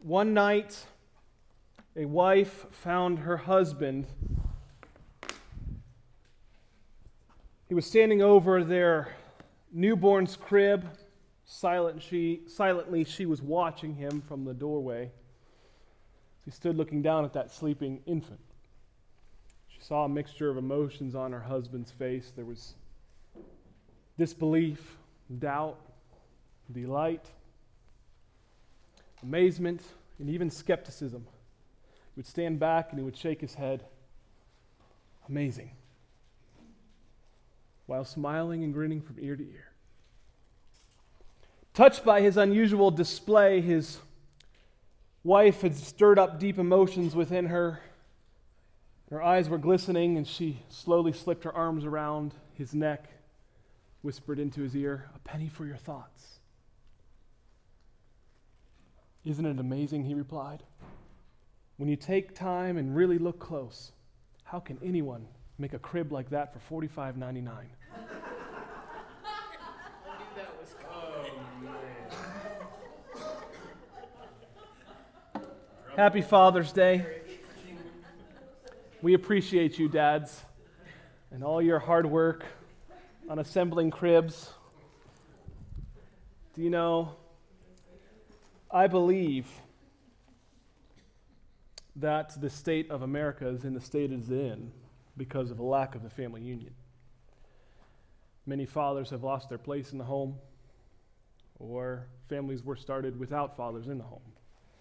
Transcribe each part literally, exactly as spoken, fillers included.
One night, a wife found her husband. He was standing over their newborn's crib. Silent she, silently, she was watching him from the doorway. He stood looking down at that sleeping infant. She saw a mixture of emotions on her husband's face. There was disbelief, doubt, delight, amazement, and even skepticism. He would stand back and he would shake his head. Amazing. While smiling and grinning from ear to ear. Touched by his unusual display, his wife had stirred up deep emotions within her. Her eyes were glistening, and she slowly slipped her arms around his neck, whispered into his ear, "A penny for your thoughts." "Isn't it amazing?" he replied. "When you take time and really look close, how can anyone make a crib like that for forty-five ninety-nine? Happy Father's Day. We appreciate you, dads, and all your hard work on assembling cribs. Do you know, I believe that the state of America is in the state it is in because of a lack of the family union. Many fathers have lost their place in the home, or families were started without fathers in the home.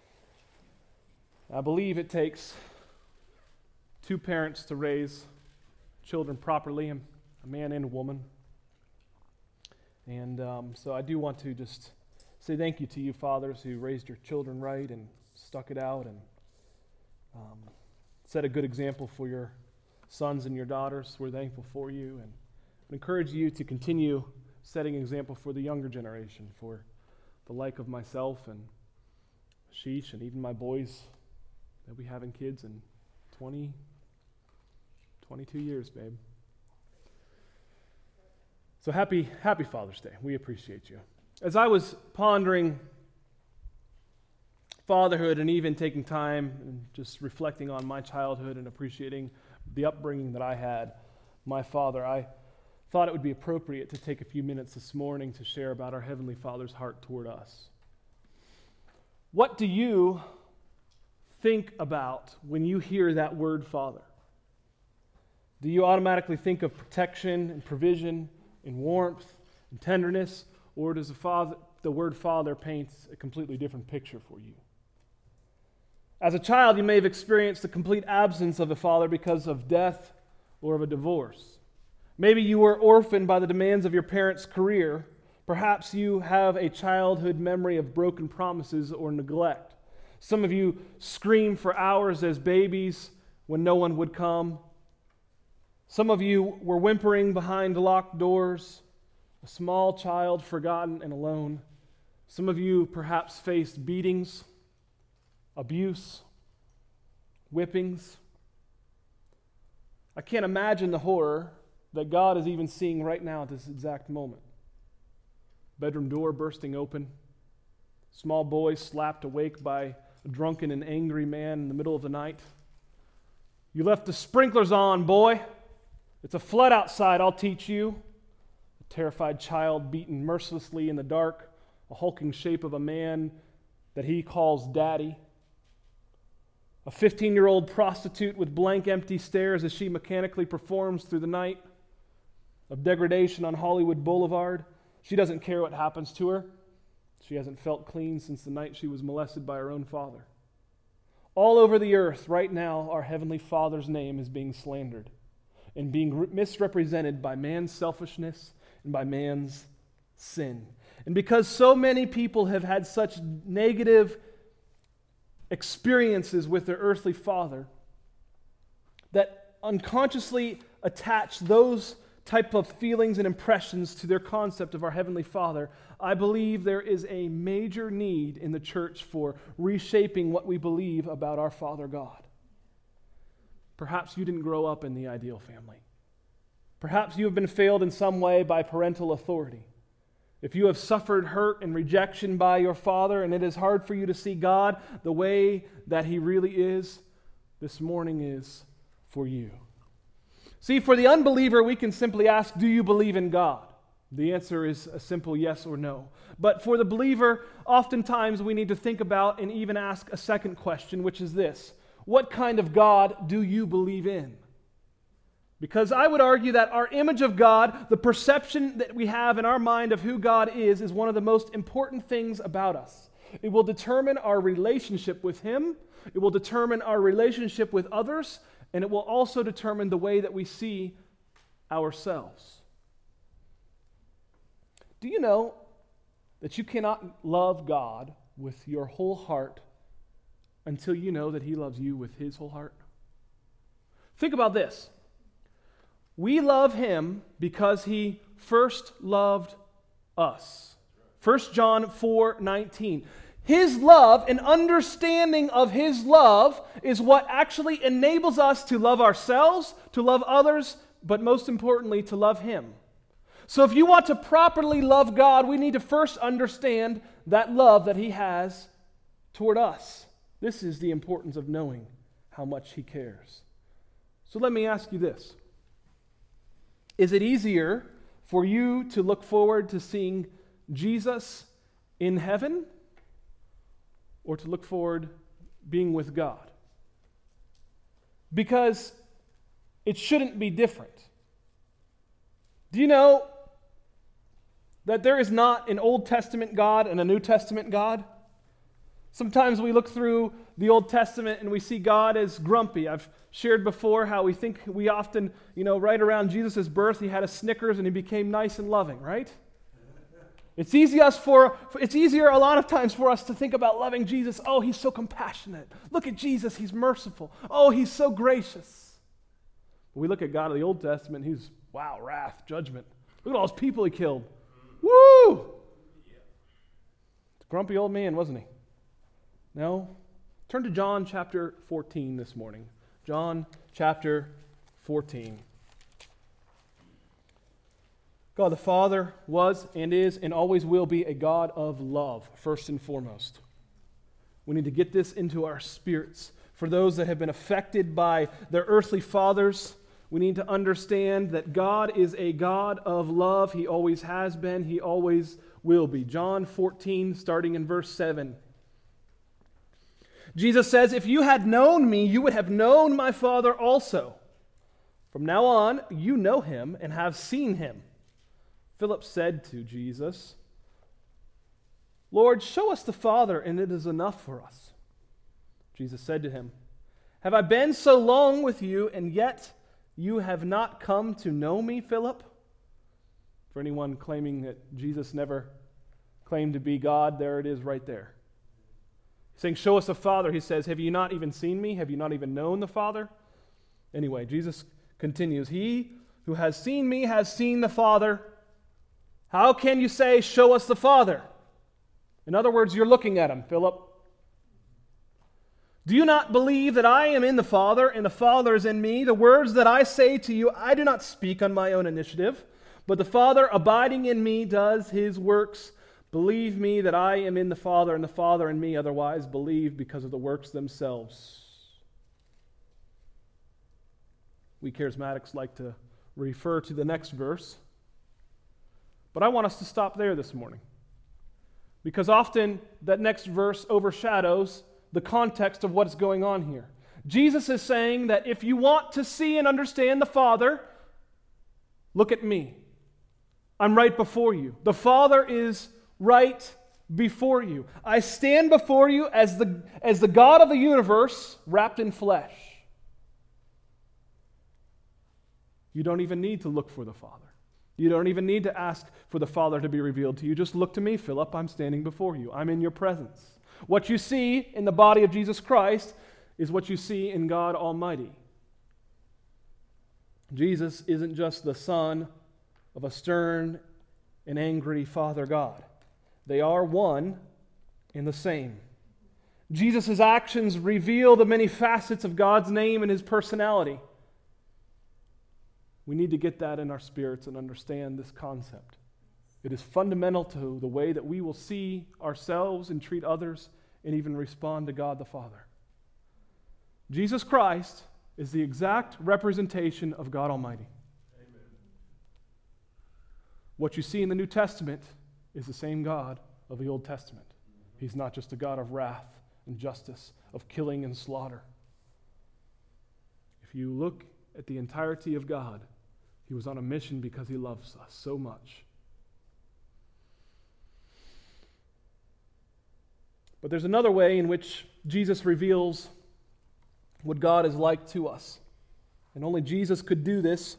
I believe it takes two parents to raise children properly, a man and a woman. And um, so I do want to just say thank you to you fathers who raised your children right and stuck it out and um, set a good example for your sons and your daughters. We're thankful for you and encourage you to continue setting an example for the younger generation, for the like of myself and Sheesh and even my boys. They'll be having kids in twenty, twenty-two years, babe. So happy, happy Father's Day. We appreciate you. As I was pondering fatherhood and even taking time and just reflecting on my childhood and appreciating the upbringing that I had, my father, I thought it would be appropriate to take a few minutes this morning to share about our Heavenly Father's heart toward us. What do you think about when you hear that word Father? Do you automatically think of protection and provision and warmth and tenderness, or does the, father, the word Father paint a completely different picture for you? As a child, you may have experienced the complete absence of a father because of death or of a divorce. Maybe you were orphaned by the demands of your parents' career. Perhaps you have a childhood memory of broken promises or neglect. Some of you screamed for hours as babies when no one would come. Some of you were whimpering behind locked doors, a small child forgotten and alone. Some of you perhaps faced beatings, abuse, whippings. I can't imagine the horror that God is even seeing right now at this exact moment. Bedroom door bursting open, small boy slapped awake by a drunken and angry man in the middle of the night. "You left the sprinklers on, boy. It's a flood outside, I'll teach you." A terrified child beaten mercilessly in the dark, a hulking shape of a man that he calls daddy. A fifteen-year-old prostitute with blank, empty stares as she mechanically performs through the night of degradation on Hollywood Boulevard. She doesn't care what happens to her. She hasn't felt clean since the night she was molested by her own father. All over the earth right now, our Heavenly Father's name is being slandered and being misrepresented by man's selfishness and by man's sin. And because so many people have had such negative experiences with their earthly father that unconsciously attach those type of feelings and impressions to their concept of our Heavenly Father, I believe there is a major need in the church for reshaping what we believe about our Father God. Perhaps you didn't grow up in the ideal family. Perhaps you have been failed in some way by parental authority. If you have suffered hurt and rejection by your father, and it is hard for you to see God the way that He really is, this morning is for you. See, for the unbeliever, we can simply ask, do you believe in God? The answer is a simple yes or no. But for the believer, oftentimes we need to think about and even ask a second question, which is this: what kind of God do you believe in? Because I would argue that our image of God, the perception that we have in our mind of who God is, is one of the most important things about us. It will determine our relationship with Him, it will determine our relationship with others, and it will also determine the way that we see ourselves. Do you know that you cannot love God with your whole heart until you know that He loves you with His whole heart? Think about this. We love Him because He first loved us. First John four nineteen. His love and understanding of His love is what actually enables us to love ourselves, to love others, but most importantly, to love Him. So if you want to properly love God, we need to first understand that love that He has toward us. This is the importance of knowing how much He cares. So let me ask you this. Is it easier for you to look forward to seeing Jesus in heaven, or to look forward being with God? Because it shouldn't be different. Do you know that there is not an Old Testament God and a New Testament God? Sometimes we look through the Old Testament and we see God as grumpy. I've shared before how we think we often, you know, right around Jesus' birth, He had a Snickers and He became nice and loving, right? It's easy us for, it's easier a lot of times for us to think about loving Jesus. Oh, He's so compassionate. Look at Jesus, He's merciful. Oh, He's so gracious. But we look at God of the Old Testament, He's, wow, wrath, judgment. Look at all those people He killed. Woo! Grumpy old man, wasn't he? No? Turn to John chapter fourteen this morning. John chapter fourteen. God the Father was and is and always will be a God of love, first and foremost. We need to get this into our spirits. For those that have been affected by their earthly fathers, we need to understand that God is a God of love. He always has been. He always will be. John fourteen, starting in verse seven. Jesus says, "If you had known me, you would have known my Father also. From now on, you know Him and have seen Him." Philip said to Jesus, "Lord, show us the Father, and it is enough for us." Jesus said to him, "Have I been so long with you, and yet you have not come to know me, Philip?" For anyone claiming that Jesus never claimed to be God, there it is right there. He's saying, show us the Father. He says, have you not even seen me? Have you not even known the Father? Anyway, Jesus continues, "He who has seen me has seen the Father. How can you say, show us the Father?" In other words, you're looking at Him, Philip. "Do you not believe that I am in the Father and the Father is in me? The words that I say to you, I do not speak on my own initiative, but the Father abiding in me does His works. Believe me that I am in the Father and the Father in me, otherwise believe because of the works themselves." We charismatics like to refer to the next verse, but I want us to stop there this morning, because often that next verse overshadows the context of what's going on here. Jesus is saying that if you want to see and understand the Father, look at me. I'm right before you. The Father is right before you. I stand before you as the, as the God of the universe wrapped in flesh. You don't even need to look for the Father. You don't even need to ask for the Father to be revealed to you. Just look to me, Philip. I'm standing before you. I'm in your presence. What you see in the body of Jesus Christ is what you see in God Almighty. Jesus isn't just the son of a stern and angry Father God. They are one and the same. Jesus' actions reveal the many facets of God's name and His personality. We need to get that in our spirits and understand this concept. It is fundamental to the way that we will see ourselves and treat others and even respond to God the Father. Jesus Christ is the exact representation of God Almighty. Amen. What you see in the New Testament is the same God of the Old Testament. He's not just a God of wrath and justice, of killing and slaughter. If you look at the entirety of God, He was on a mission because He loves us so much. But there's another way in which Jesus reveals what God is like to us. And only Jesus could do this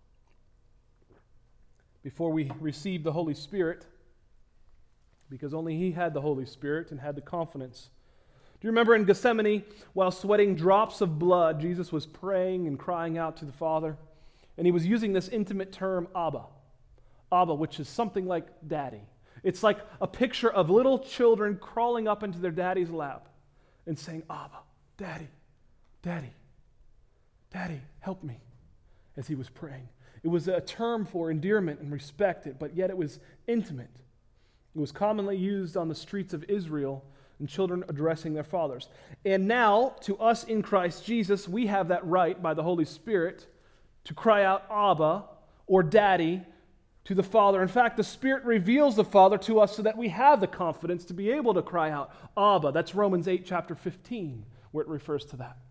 before we received the Holy Spirit, because only He had the Holy Spirit and had the confidence. Do you remember in Gethsemane, while sweating drops of blood, Jesus was praying and crying out to the Father, and He was using this intimate term, Abba. Abba, which is something like daddy. It's like a picture of little children crawling up into their daddy's lap and saying, Abba, Daddy, Daddy, Daddy, help me, as He was praying. It was a term for endearment and respect, but yet it was intimate. It was commonly used on the streets of Israel and children addressing their fathers. And now, to us in Christ Jesus, we have that right by the Holy Spirit to cry out Abba or Daddy to the Father. In fact, the Spirit reveals the Father to us so that we have the confidence to be able to cry out Abba. That's Romans eight, chapter fifteen, where it refers to that.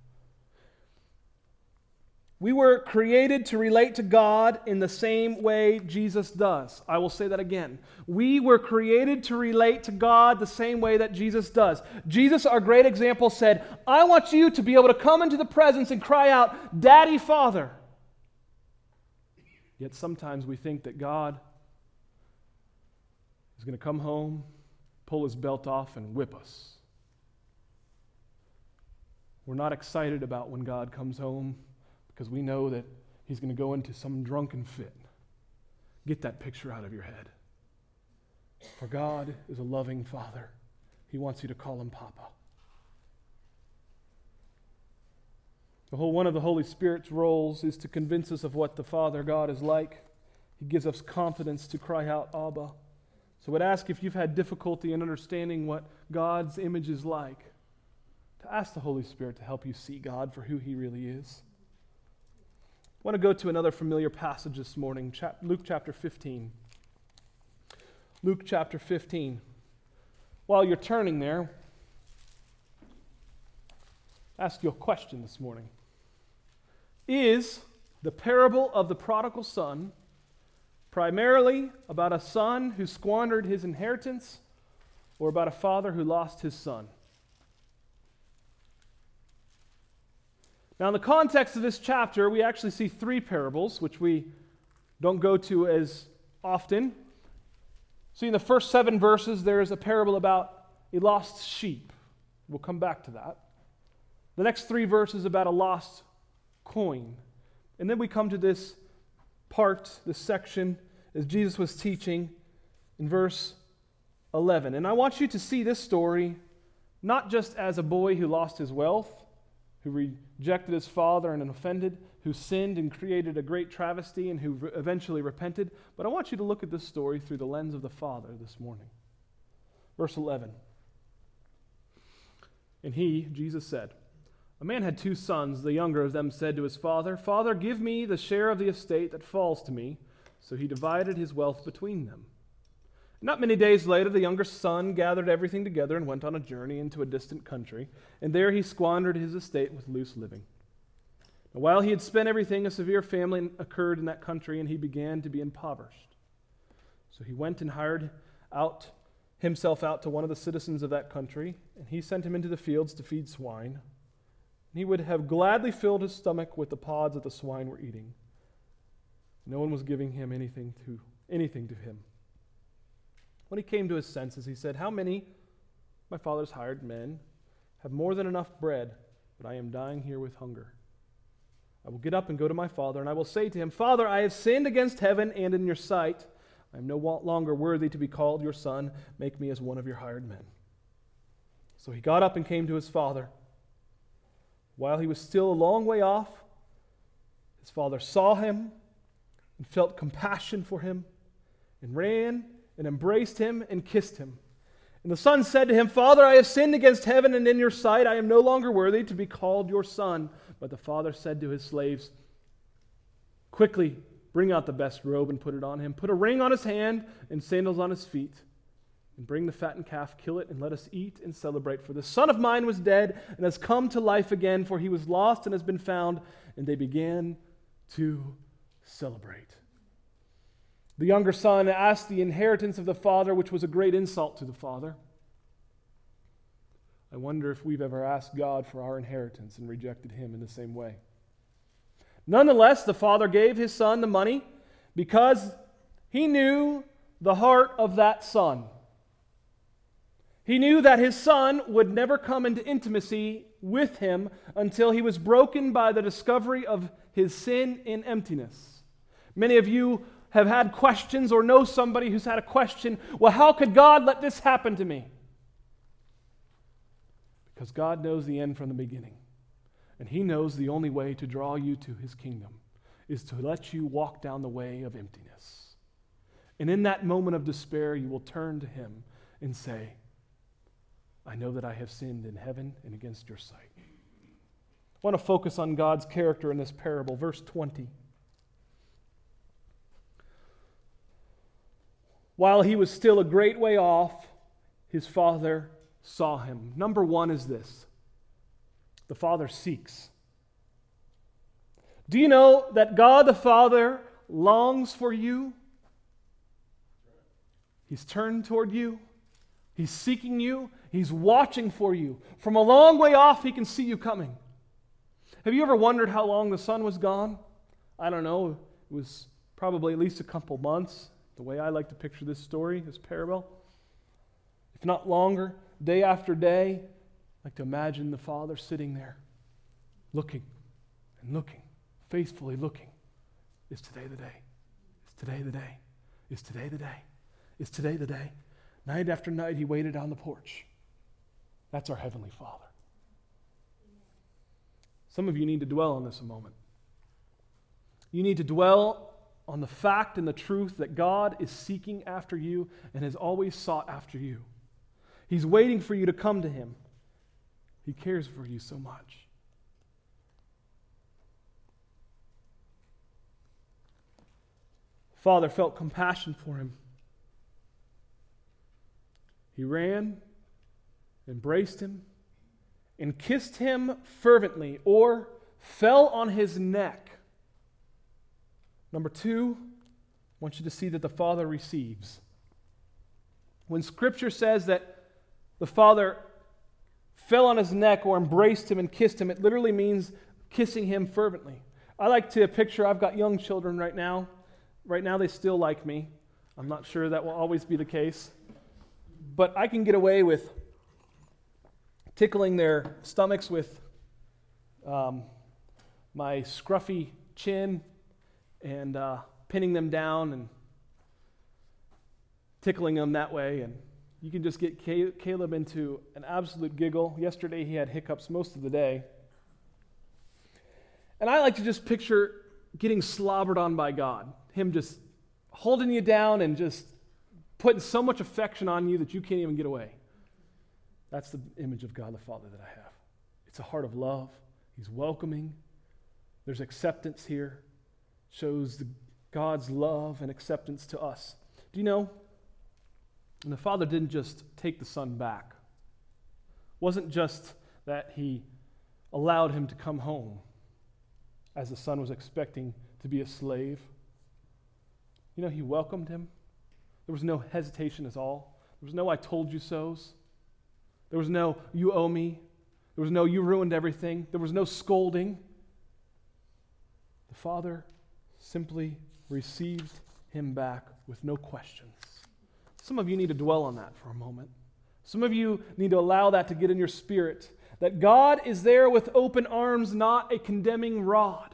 We were created to relate to God in the same way Jesus does. I will say that again. We were created to relate to God the same way that Jesus does. Jesus, our great example, said, I want you to be able to come into the presence and cry out, Daddy, Father. Yet sometimes we think that God is going to come home, pull His belt off, and whip us. We're not excited about when God comes home because we know that He's going to go into some drunken fit. Get that picture out of your head. For God is a loving Father. He wants you to call Him Papa. The whole one of the Holy Spirit's roles is to convince us of what the Father God is like. He gives us confidence to cry out, Abba. So I would ask, if you've had difficulty in understanding what God's image is like, to ask the Holy Spirit to help you see God for who He really is. I want to go to another familiar passage this morning, Luke chapter fifteen. Luke chapter fifteen. While you're turning there, I'll ask you a question this morning. Is the parable of the prodigal son primarily about a son who squandered his inheritance, or about a father who lost his son? Now, in the context of this chapter, we actually see three parables, which we don't go to as often. See, in the first seven verses, there is a parable about a lost sheep. We'll come back to that. The next three verses about a lost coin. And then we come to this part, this section, as Jesus was teaching in verse eleven. And I want you to see this story not just as a boy who lost his wealth, who rejected his father and offended, who sinned and created a great travesty and who re- eventually repented, but I want you to look at this story through the lens of the Father this morning. Verse eleven. And he, Jesus said, a man had two sons. The younger of them said to his father, Father, give me the share of the estate that falls to me. So he divided his wealth between them. Not many days later, the younger son gathered everything together and went on a journey into a distant country, and there he squandered his estate with loose living. And while he had spent everything, a severe famine occurred in that country, and he began to be impoverished. So he went and hired out himself out to one of the citizens of that country, and he sent him into the fields to feed swine. He would have gladly filled his stomach with the pods that the swine were eating. No one was giving him anything to anything to him. When he came to his senses, he said, How many, my father's hired men, have more than enough bread, but I am dying here with hunger? I will get up and go to my father, and I will say to him, Father, I have sinned against heaven and in your sight. I am no longer worthy to be called your son. Make me as one of your hired men. So he got up and came to his father. While he was still a long way off, his father saw him and felt compassion for him and ran and embraced him and kissed him. And the son said to him, Father, I have sinned against heaven and in your sight. I am no longer worthy to be called your son. But the father said to his slaves, Quickly, bring out the best robe and put it on him. Put a ring on his hand and sandals on his feet. And bring the fattened calf, kill it, and let us eat and celebrate. For the son of mine was dead and has come to life again, for he was lost and has been found. And they began to celebrate. The younger son asked the inheritance of the father, which was a great insult to the father. I wonder if we've ever asked God for our inheritance and rejected him in the same way. Nonetheless, the father gave his son the money because he knew the heart of that son. He knew that his son would never come into intimacy with him until he was broken by the discovery of his sin in emptiness. Many of you have had questions or know somebody who's had a question, well, how could God let this happen to me? Because God knows the end from the beginning. And he knows the only way to draw you to his kingdom is to let you walk down the way of emptiness. And in that moment of despair, you will turn to him and say, I know that I have sinned in heaven and against your sight. I want to focus on God's character in this parable. Verse twenty. While he was still a great way off, his father saw him. Number one is this: the Father seeks. Do you know that God the Father longs for you? He's turned toward you. He's seeking you. He's watching for you. From a long way off, he can see you coming. Have you ever wondered how long the son was gone? I don't know. It was probably at least a couple months, the way I like to picture this story, this parable. If not longer, day after day, I like to imagine the father sitting there, looking and looking, faithfully looking. Is today the day? Is today the day? Is today the day? Is today the day? Night after night, he waited on the porch. That's our Heavenly Father. Some of you need to dwell on this a moment. You need to dwell on the fact and the truth that God is seeking after you and has always sought after you. He's waiting for you to come to him. He cares for you so much. Father felt compassion for him. He ran, embraced him, and kissed him fervently, or fell on his neck. Number two, I want you to see that the Father receives. When Scripture says that the Father fell on his neck or embraced him and kissed him, it literally means kissing him fervently. I like to picture, I've got young children right now. Right now they still like me. I'm not sure that will always be the case. But I can get away with tickling their stomachs with um, my scruffy chin and uh, pinning them down and tickling them that way. And you can just get Caleb into an absolute giggle. Yesterday he had hiccups most of the day. And I like to just picture getting slobbered on by God. Him just holding you down and just putting so much affection on you that you can't even get away. That's the image of God the Father that I have. It's a heart of love. He's welcoming. There's acceptance here. Shows the, God's love and acceptance to us. Do you know? And the Father didn't just take the Son back. It wasn't just that he allowed him to come home as the Son was expecting to be a slave. You know, he welcomed him. There was no hesitation at all. There was no I told you so's. There was no you owe me. There was no you ruined everything. There was no scolding. The Father simply received him back with no questions. Some of you need to dwell on that for a moment. Some of you need to allow that to get in your spirit, that God is there with open arms, not a condemning rod.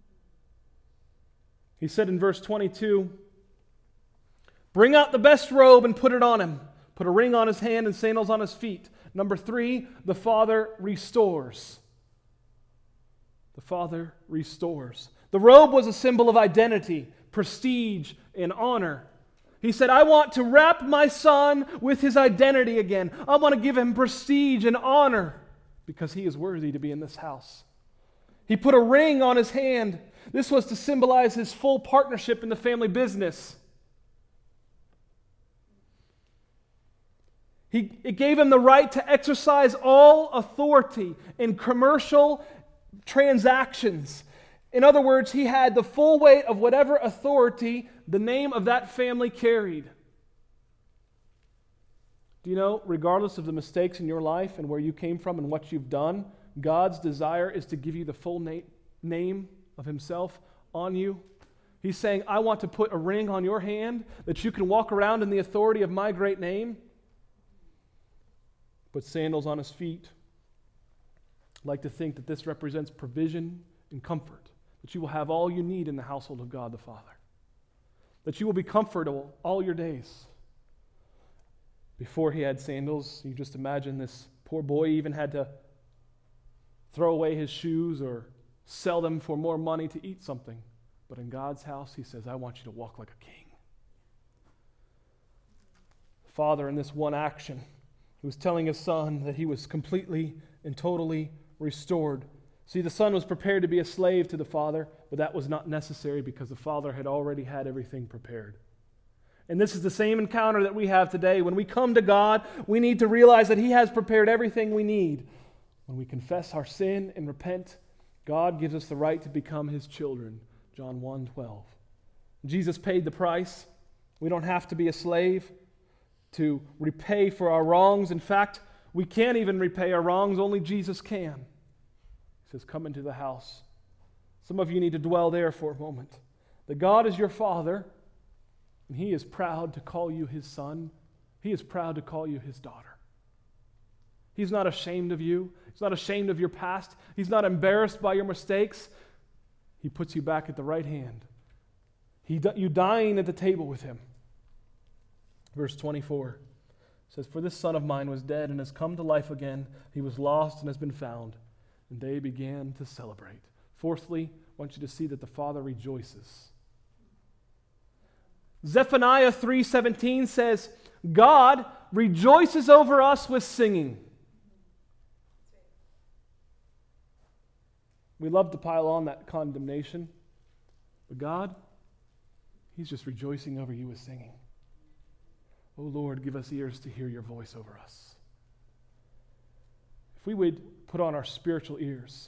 He said in verse twenty-two, bring out the best robe and put it on him. Put a ring on his hand and sandals on his feet. Number three, the Father restores. The Father restores. The robe was a symbol of identity, prestige, and honor. He said, I want to wrap my son with his identity again. I want to give him prestige and honor because he is worthy to be in this house. He put a ring on his hand. This was to symbolize his full partnership in the family business. He, it gave him the right to exercise all authority in commercial transactions. In other words, he had the full weight of whatever authority the name of that family carried. Do you know, regardless of the mistakes in your life and where you came from and what you've done, God's desire is to give you the full na- name of Himself on you. He's saying, I want to put a ring on your hand that you can walk around in the authority of my great name. Put sandals on his feet. I'd like to think that this represents provision and comfort, that you will have all you need in the household of God the Father, that you will be comfortable all your days. Before he had sandals, you just imagine this poor boy even had to throw away his shoes or sell them for more money to eat something. But in God's house, He says, I want you to walk like a king. Father, in this one action, He was telling His son that he was completely and totally restored. See, the son was prepared to be a slave to the father, but that was not necessary because the father had already had everything prepared. And this is the same encounter that we have today. When we come to God, we need to realize that He has prepared everything we need. When we confess our sin and repent, God gives us the right to become His children. John one twelve. Jesus paid the price. We don't have to be a slave to repay for our wrongs. In fact, we can't even repay our wrongs. Only Jesus can. He says, come into the house. Some of you need to dwell there for a moment. That God is your Father, and He is proud to call you His son. He is proud to call you His daughter. He's not ashamed of you. He's not ashamed of your past. He's not embarrassed by your mistakes. He puts you back at the right hand. He, you dine at the table with Him. Verse twenty-four says, for this son of mine was dead and has come to life again. He was lost and has been found. And they began to celebrate. Fourthly, I want you to see that the Father rejoices. Zephaniah three seventeen says, God rejoices over us with singing. We love to pile on that condemnation. But God, He's just rejoicing over you with singing. Oh Lord, give us ears to hear your voice over us. If we would put on our spiritual ears,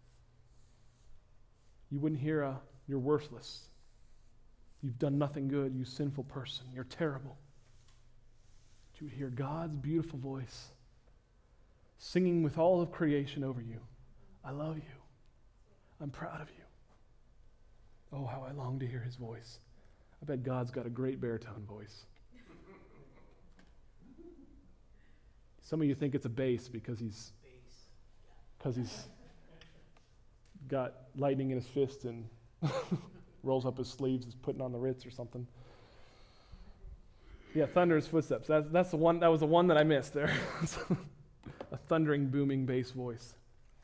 you wouldn't hear a, you're worthless. You've done nothing good, you sinful person. You're terrible. But you would hear God's beautiful voice singing with all of creation over you. I love you. I'm proud of you. Oh, how I long to hear His voice. I bet God's got a great baritone voice. Some of you think it's a bass because he's because he's got lightning in his fist and rolls up his sleeves, is putting on the Ritz or something. Yeah, thunderous footsteps. That's that's the one. That was the one that I missed there. A thundering, booming bass voice.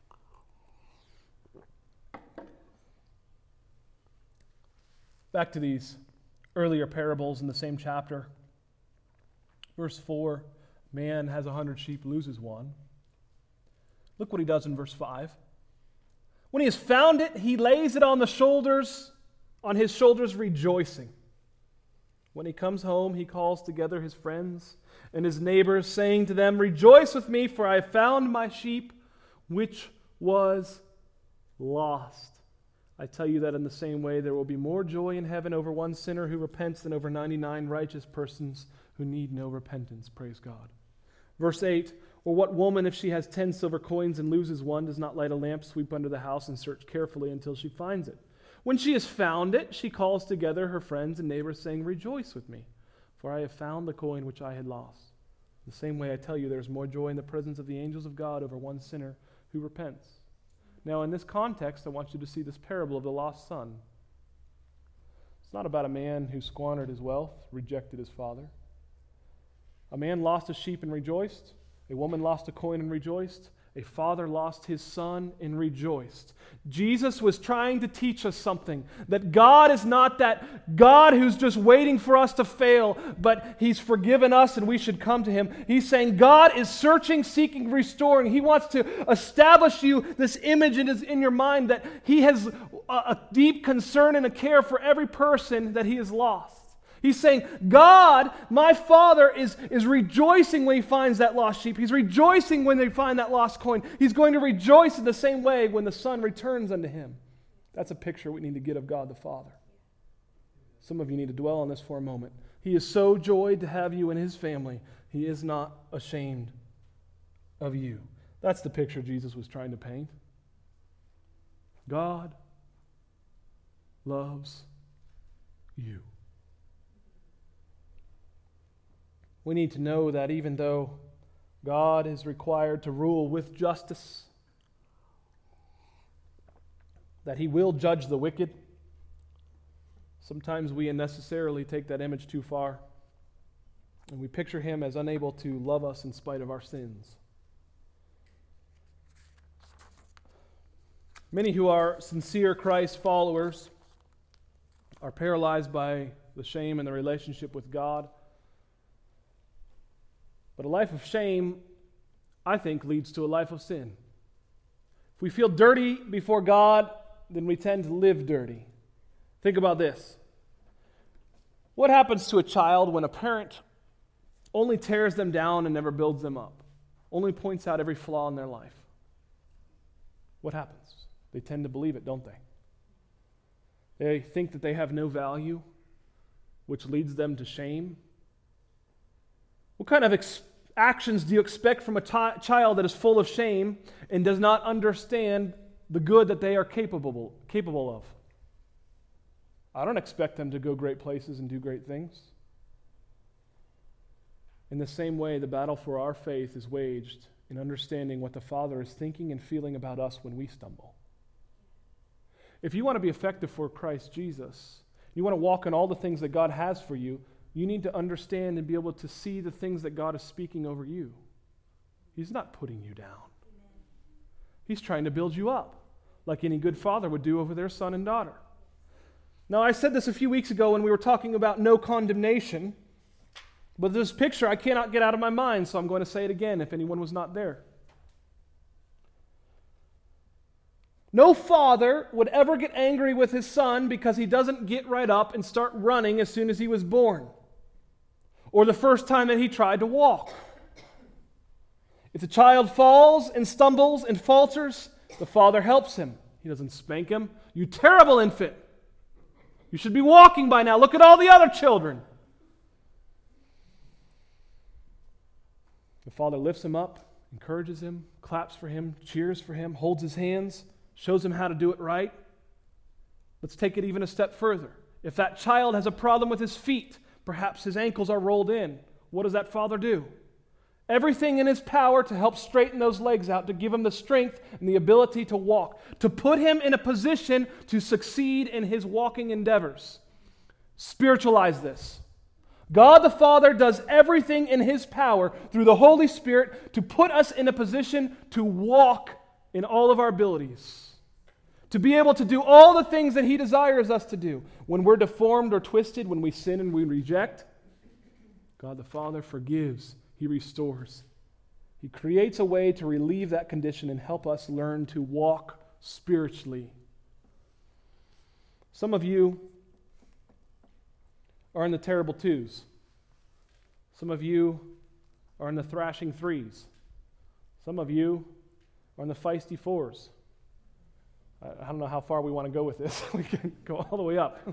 Back to these earlier parables in the same chapter. Verse four, man has a hundred sheep, loses one. Look what he does in verse five. When he has found it, he lays it on the shoulders, on his shoulders, rejoicing. When he comes home, he calls together his friends and his neighbors, saying to them, rejoice with me, for I have found my sheep, which was lost. I tell you that in the same way, there will be more joy in heaven over one sinner who repents than over ninety-nine righteous persons who need no repentance. Praise God. Verse eight, or what woman, if she has ten silver coins and loses one, does not light a lamp, sweep under the house, and search carefully until she finds it? When she has found it, she calls together her friends and neighbors, saying, rejoice with me, for I have found the coin which I had lost. The same way I tell you, there is more joy in the presence of the angels of God over one sinner who repents. Now, in this context, I want you to see this parable of the lost son. It's not about a man who squandered his wealth, rejected his father. A man lost a sheep and rejoiced. A woman lost a coin and rejoiced. A father lost his son and rejoiced. Jesus was trying to teach us something, that God is not that God who's just waiting for us to fail, but He's forgiven us and we should come to Him. He's saying God is searching, seeking, restoring. He wants to establish you this image in, his, in your mind that He has a, a deep concern and a care for every person that He has lost. He's saying, God, my Father, is, is rejoicing when He finds that lost sheep. He's rejoicing when they find that lost coin. He's going to rejoice in the same way when the Son returns unto Him. That's a picture we need to get of God the Father. Some of you need to dwell on this for a moment. He is so joyed to have you in His family. He is not ashamed of you. That's the picture Jesus was trying to paint. God loves you. We need to know that even though God is required to rule with justice, that He will judge the wicked, sometimes we unnecessarily take that image too far, and we picture Him as unable to love us in spite of our sins. Many who are sincere Christ followers are paralyzed by the shame in the relationship with God. But a life of shame, I think, leads to a life of sin. If we feel dirty before God, then we tend to live dirty. Think about this. What happens to a child when a parent only tears them down and never builds them up? Only points out every flaw in their life? What happens? They tend to believe it, don't they? They think that they have no value, which leads them to shame. What kind of ex- actions do you expect from a t- child that is full of shame and does not understand the good that they are capable, capable of? I don't expect them to go great places and do great things. In the same way, the battle for our faith is waged in understanding what the Father is thinking and feeling about us when we stumble. If you want to be effective for Christ Jesus, you want to walk in all the things that God has for you, you need to understand and be able to see the things that God is speaking over you. He's not putting you down. He's trying to build you up, like any good father would do over their son and daughter. Now, I said this a few weeks ago when we were talking about no condemnation, but this picture I cannot get out of my mind, so I'm going to say it again if anyone was not there. No father would ever get angry with his son because he doesn't get right up and start running as soon as he was born, or the first time that he tried to walk. If the child falls and stumbles and falters, the father helps him. He doesn't spank him. You terrible infant. You should be walking by now. Look at all the other children. The father lifts him up, encourages him, claps for him, cheers for him, holds his hands, shows him how to do it right. Let's take it even a step further. If that child has a problem with his feet, perhaps his ankles are rolled in, what does that father do? Everything in his power to help straighten those legs out, to give him the strength and the ability to walk, to put him in a position to succeed in his walking endeavors. Spiritualize this. God the Father does everything in His power through the Holy Spirit to put us in a position to walk in all of our abilities, to be able to do all the things that He desires us to do. When we're deformed or twisted, when we sin and we reject, God the Father forgives. He restores. He creates a way to relieve that condition and help us learn to walk spiritually. Some of you are in the terrible twos. Some of you are in the thrashing threes. Some of you are in the feisty fours. I, I don't know how far we want to go with this. We can go all the way up.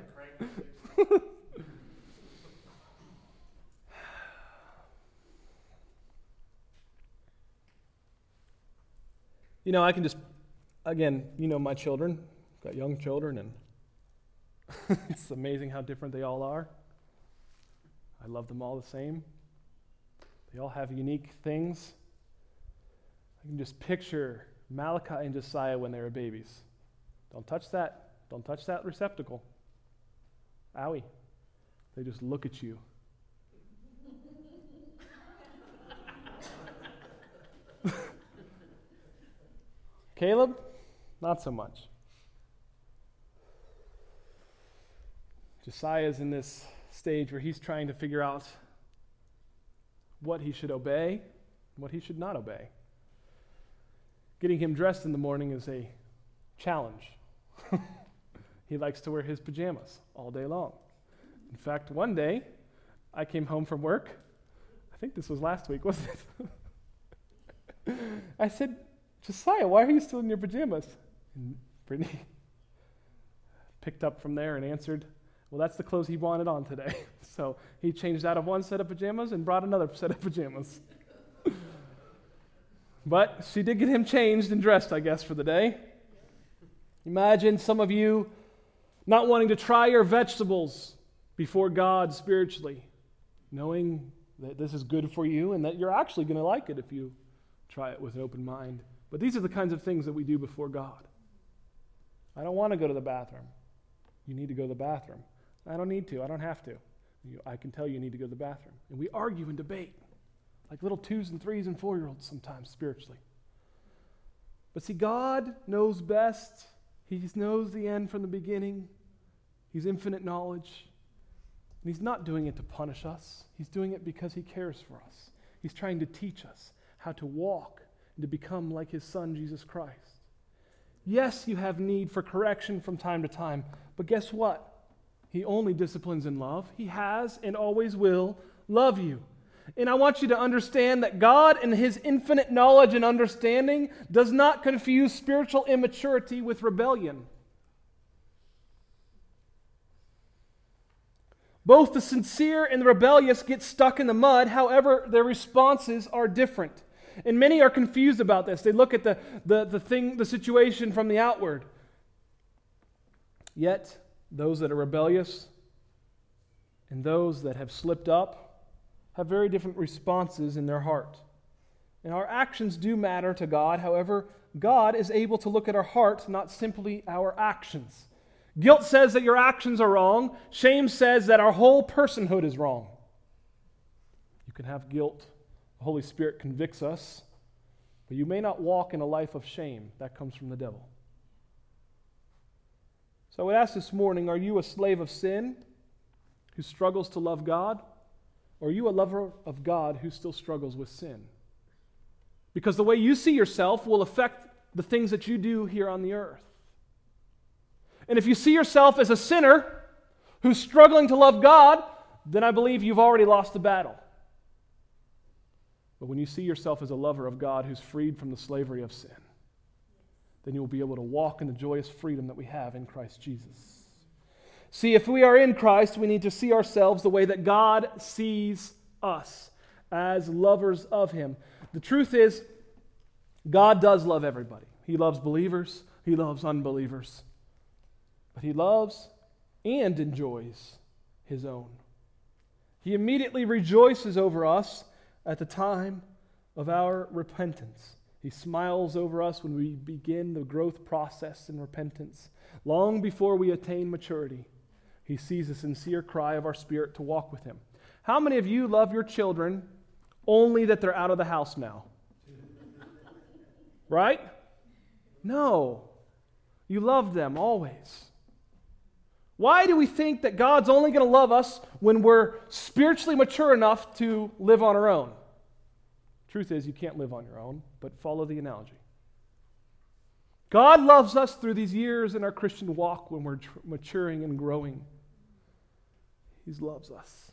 You know, I can just, again, you know my children, got young children, and it's amazing how different they all are. I love them all the same. They all have unique things. I can just picture Malachi and Josiah when they were babies. Don't touch that. Don't touch that receptacle. Owie. They just look at you. Caleb, not so much. Josiah's in this stage where he's trying to figure out what he should obey, what he should not obey. Getting him dressed in the morning is a challenge. He likes to wear his pajamas all day long. In fact, one day, I came home from work. I think this was last week, wasn't it? I said, Josiah, why are you still in your pajamas? And Brittany picked up from there and answered, well, that's the clothes he wanted on today. So he changed out of one set of pajamas and brought another set of pajamas. But she did get him changed and dressed, I guess, for the day. Imagine some of you not wanting to try your vegetables before God spiritually, knowing that this is good for you and that you're actually going to like it if you try it with an open mind. But these are the kinds of things that we do before God. I don't want to go to the bathroom. You need to go to the bathroom. I don't need to. I don't have to. You, I can tell you need to go to the bathroom. And we argue and debate like little twos and threes and four-year-olds sometimes spiritually. But see, God knows best. He knows the end from the beginning. He's infinite knowledge. And He's not doing it to punish us. He's doing it because He cares for us. He's trying to teach us how to walk and to become like His Son, Jesus Christ. Yes, you have need for correction from time to time, but guess what? He only disciplines in love. He has and always will love you. And I want you to understand that God, in His infinite knowledge and understanding, does not confuse spiritual immaturity with rebellion. Both the sincere and the rebellious get stuck in the mud, however, their responses are different. And many are confused about this. They look at the, the, the thing, the situation from the outward. Yet, those that are rebellious and those that have slipped up have very different responses in their heart. And our actions do matter to God. However, God is able to look at our heart, not simply our actions. Guilt says that your actions are wrong. Shame says that our whole personhood is wrong. You can have guilt. The Holy Spirit convicts us, but you may not walk in a life of shame. That comes from the devil. So I would ask this morning, are you a slave of sin who struggles to love God? Or are you a lover of God who still struggles with sin? Because the way you see yourself will affect the things that you do here on the earth. And if you see yourself as a sinner who's struggling to love God, then I believe you've already lost the battle. But when you see yourself as a lover of God who's freed from the slavery of sin, then you will be able to walk in the joyous freedom that we have in Christ Jesus. See, if we are in Christ, we need to see ourselves the way that God sees us, as lovers of Him. The truth is, God does love everybody. He loves believers. He loves unbelievers. But He loves and enjoys His own. He immediately rejoices over us at the time of our repentance. He smiles over us when we begin the growth process in repentance. Long before we attain maturity, He sees a sincere cry of our spirit to walk with Him. How many of you love your children only that they're out of the house now? Right? No. You love them always. Why do we think that God's only going to love us when we're spiritually mature enough to live on our own? Truth is, you can't live on your own, but follow the analogy. God loves us through these years in our Christian walk when we're tr- maturing and growing. He loves us.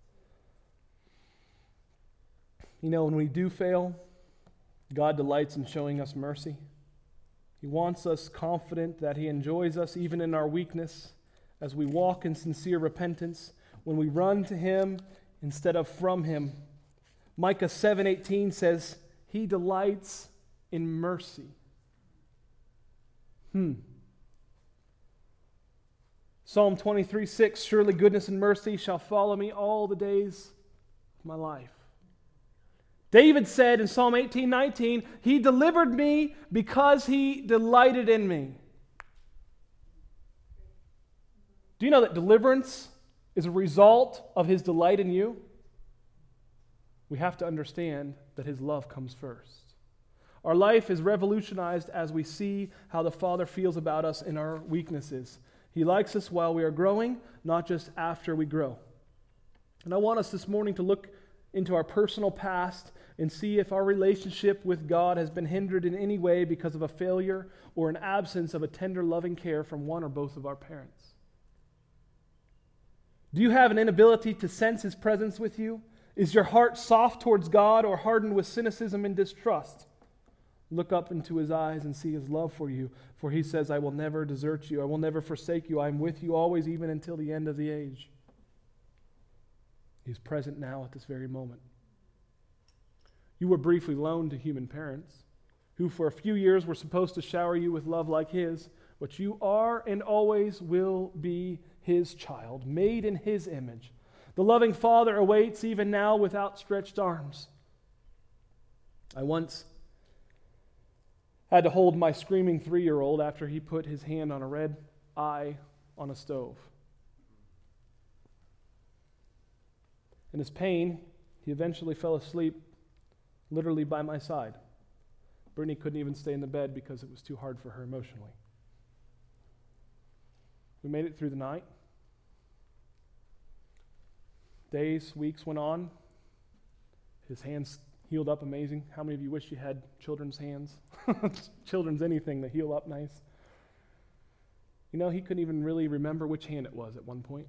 You know, when we do fail, God delights in showing us mercy. He wants us confident that He enjoys us even in our weakness as we walk in sincere repentance, when we run to Him instead of from Him. Micah seven eighteen says, He delights in mercy. Hmm. Psalm twenty-three six, surely goodness and mercy shall follow me all the days of my life. David said in Psalm eighteen nineteen, He delivered me because He delighted in me. Do you know that deliverance is a result of His delight in you? We have to understand that His love comes first. Our life is revolutionized as we see how the Father feels about us in our weaknesses. He likes us while we are growing, not just after we grow. And I want us this morning to look into our personal past and see if our relationship with God has been hindered in any way because of a failure or an absence of a tender, loving care from one or both of our parents. Do you have an inability to sense His presence with you? Is your heart soft towards God or hardened with cynicism and distrust? Look up into His eyes and see His love for you, for He says, I will never desert you. I will never forsake you. I am with you always, even until the end of the age. He's present now at this very moment. You were briefly loaned to human parents, who for a few years were supposed to shower you with love like His, but you are and always will be His child, made in His image. The loving Father awaits even now with outstretched arms. I once had to hold my screaming three-year-old after he put his hand on a red eye on a stove. In his pain, he eventually fell asleep literally by my side. Brittany couldn't even stay in the bed because it was too hard for her emotionally. We made it through the night. Days, weeks went on. His hands healed up amazing. How many of you wish you had children's hands? Children's anything that heal up nice. You know, he couldn't even really remember which hand it was at one point.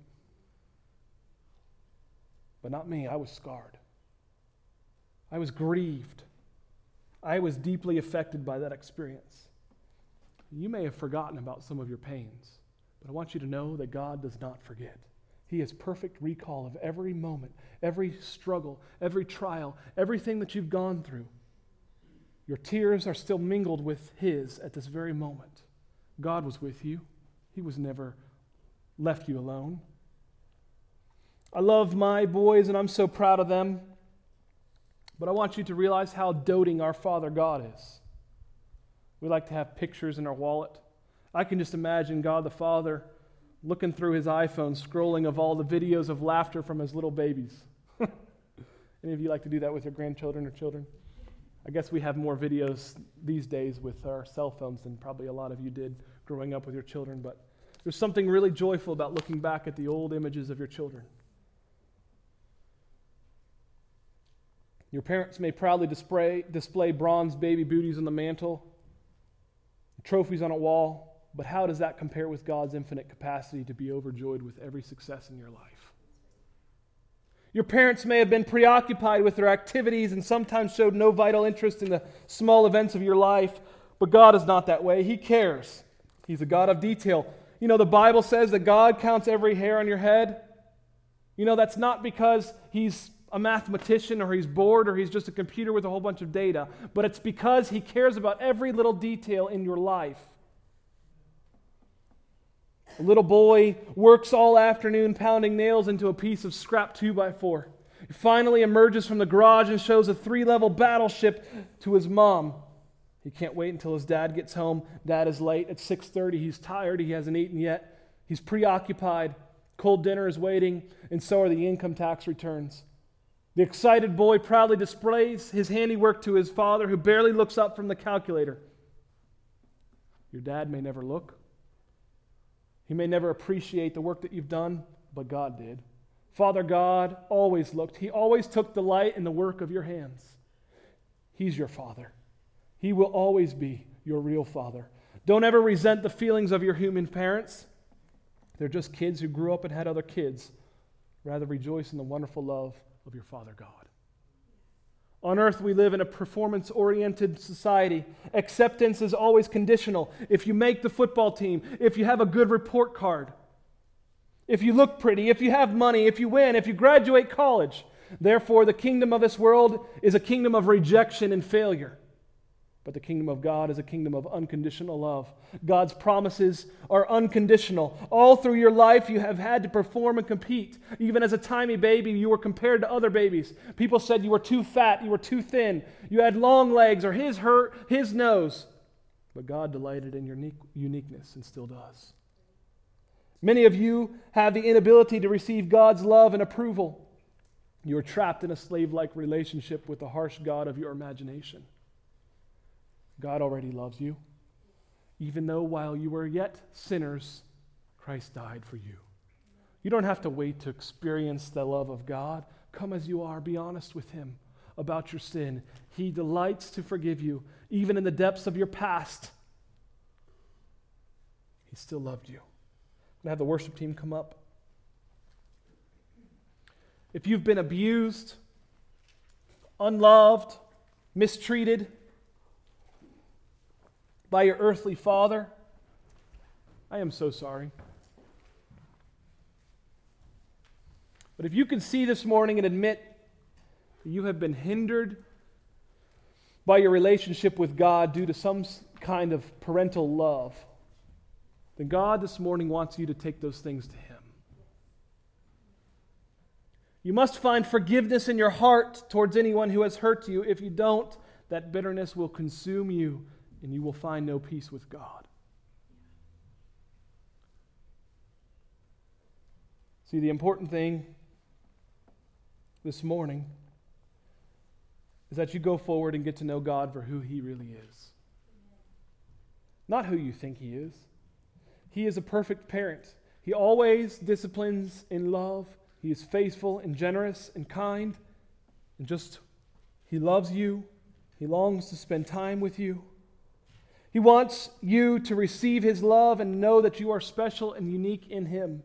But not me. I was scarred. I was grieved. I was deeply affected by that experience. You may have forgotten about some of your pains, but I want you to know that God does not forget. He has perfect recall of every moment, every struggle, every trial, everything that you've gone through. Your tears are still mingled with His at this very moment. God was with you. He was never left you alone. I love my boys and I'm so proud of them. But I want you to realize how doting our Father God is. We like to have pictures in our wallet. I can just imagine God the Father looking through his iPhone, scrolling of all the videos of laughter from his little babies. Any of you like to do that with your grandchildren or children? I guess we have more videos these days with our cell phones than probably a lot of you did growing up with your children, but there's something really joyful about looking back at the old images of your children. Your parents may proudly display, display bronze baby booties on the mantle, trophies on a wall, but how does that compare with God's infinite capacity to be overjoyed with every success in your life? Your parents may have been preoccupied with their activities and sometimes showed no vital interest in the small events of your life, but God is not that way. He cares. He's a God of detail. You know, the Bible says that God counts every hair on your head. You know, that's not because He's a mathematician or He's bored or He's just a computer with a whole bunch of data, but it's because He cares about every little detail in your life. A little boy works all afternoon pounding nails into a piece of scrap two by four. He finally emerges from the garage and shows a three-level battleship to his mom. He can't wait until his dad gets home. Dad is late at six thirty. He's tired. He hasn't eaten yet. He's preoccupied. Cold dinner is waiting, and so are the income tax returns. The excited boy proudly displays his handiwork to his father, who barely looks up from the calculator. Your dad may never look. He may never appreciate the work that you've done, but God did. Father God always looked. He always took delight in the work of your hands. He's your Father. He will always be your real Father. Don't ever resent the feelings of your human parents. They're just kids who grew up and had other kids. Rather rejoice in the wonderful love of your Father God. On earth, we live in a performance-oriented society. Acceptance is always conditional. If you make the football team, if you have a good report card, if you look pretty, if you have money, if you win, if you graduate college. Therefore, the kingdom of this world is a kingdom of rejection and failure. But the kingdom of God is a kingdom of unconditional love. God's promises are unconditional. All through your life, you have had to perform and compete. Even as a tiny baby, you were compared to other babies. People said you were too fat, you were too thin, you had long legs, or his hurt, his nose. But God delighted in your uniqueness and still does. Many of you have the inability to receive God's love and approval. You are trapped in a slave-like relationship with the harsh God of your imagination. God already loves you, even though while you were yet sinners, Christ died for you. You don't have to wait to experience the love of God. Come as you are. Be honest with Him about your sin. He delights to forgive you, even in the depths of your past. He still loved you. I'm going to have the worship team come up. If you've been abused, unloved, mistreated by your earthly father, I am so sorry. But if you can see this morning and admit that you have been hindered by your relationship with God due to some kind of parental love, then God this morning wants you to take those things to Him. You must find forgiveness in your heart towards anyone who has hurt you. If you don't, that bitterness will consume you and you will find no peace with God. See, the important thing this morning is that you go forward and get to know God for who He really is. Not who you think He is. He is a perfect parent. He always disciplines in love. He is faithful and generous and kind. And just, He loves you. He longs to spend time with you. He wants you to receive His love and know that you are special and unique in Him.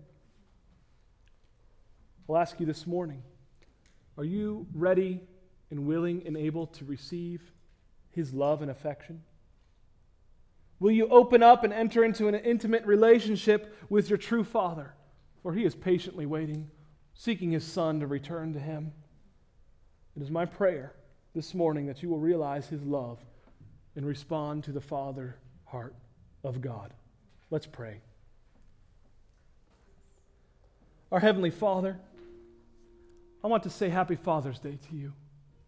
I'll ask you this morning, are you ready and willing and able to receive His love and affection? Will you open up and enter into an intimate relationship with your true Father? For He is patiently waiting, seeking His Son to return to Him. It is my prayer this morning that you will realize His love and respond to the Father heart of God. Let's pray. Our Heavenly Father, I want to say Happy Father's Day to you.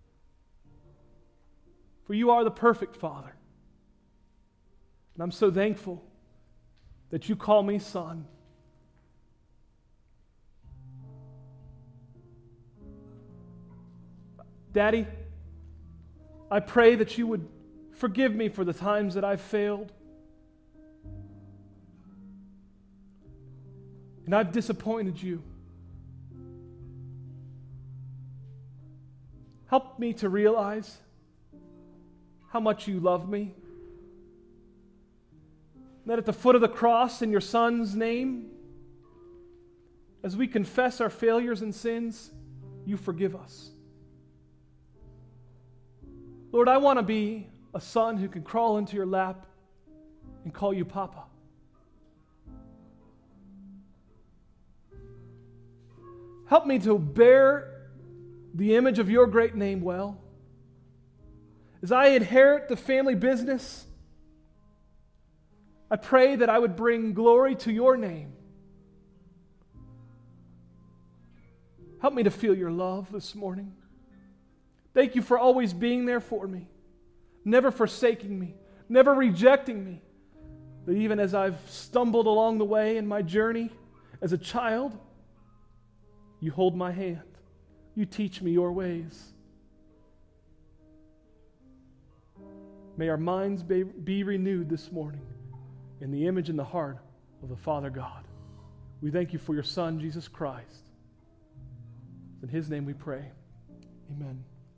For you are the perfect Father. And I'm so thankful that you call me son. Daddy, I pray that you would forgive me for the times that I've failed. And I've disappointed you. Help me to realize how much you love me. That at the foot of the cross in your Son's name, as we confess our failures and sins, you forgive us. Lord, I want to be a son who can crawl into your lap and call you Papa. Help me to bear the image of your great name well. As I inherit the family business, I pray that I would bring glory to your name. Help me to feel your love this morning. Thank you for always being there for me, never forsaking me, never rejecting me. That even as I've stumbled along the way in my journey as a child, you hold my hand. You teach me your ways. May our minds be, be renewed this morning in the image and the heart of the Father God. We thank you for your Son, Jesus Christ. In His name we pray. Amen.